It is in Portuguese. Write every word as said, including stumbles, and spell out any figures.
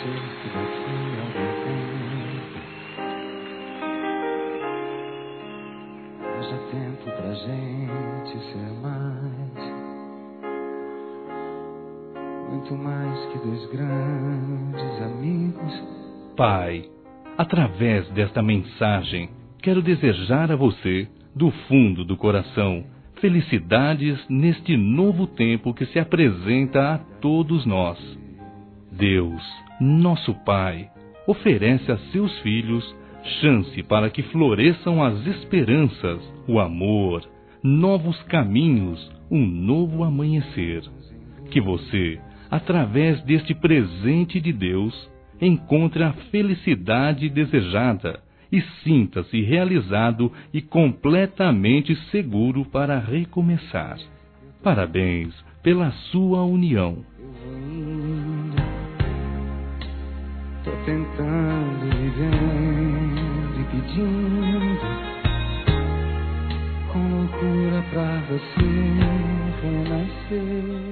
ser que daqui a algum tempo haja tempo pra gente ser mais, muito mais que dois grandes amigos. Pai, através desta mensagem, quero desejar a você, do fundo do coração, felicidades neste novo tempo que se apresenta a todos nós. Deus, nosso Pai, oferece a seus filhos chance para que floresçam as esperanças, o amor, novos caminhos, um novo amanhecer. Que você, através deste presente de Deus, encontre a felicidade desejada e sinta-se realizado e completamente seguro para recomeçar. Parabéns pela sua união. Tô tentando, vivendo e pedindo com loucura pra você renascer.